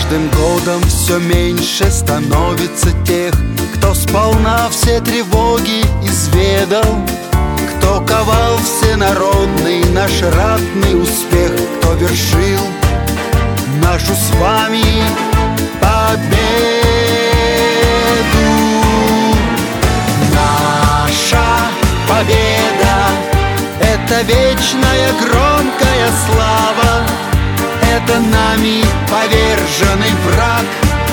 каждым годом все меньше становится тех, кто сполна все тревоги изведал, кто ковал всенародный наш ратный успех, кто вершил нашу с вами победу. Наша победа — это вечная громкая слава, это нами поверженный враг.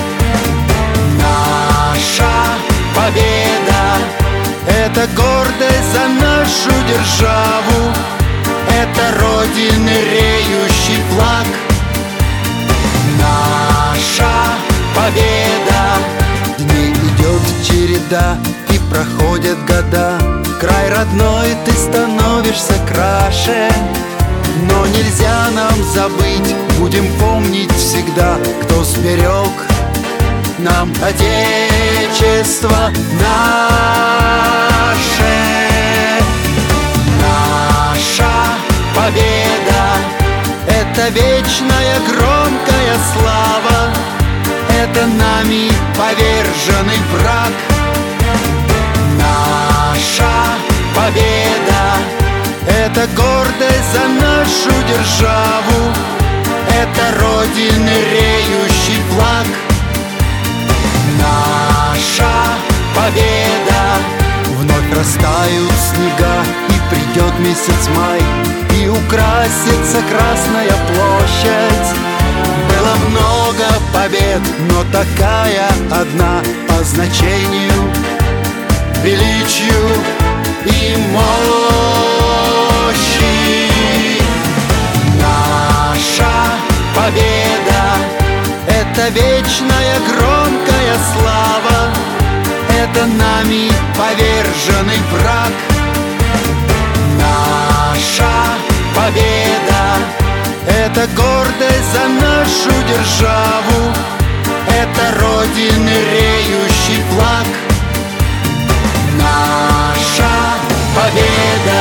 Наша победа — это гордость за нашу державу, это Родины реющий флаг. Наша победа, дней идет череда и проходят года, край родной ты становишься краше. Но нельзя нам забыть, будем помнить всегда, кто сберег нам Отечество наше. Наша победа — это вечная громкая слава, это нами поверженный враг. Наша победа — это гордость за нашу державу, это Родины реющий флаг. Наша победа, вновь растают снега, и придет месяц май, и украсится Красная площадь. Было много побед, но такая одна по значению, величию и мощи. Наша победа — это вечная громкая слава, это нами поверженный враг. Наша победа — это гордость за нашу державу, это Родины реющий флаг. Наша победа.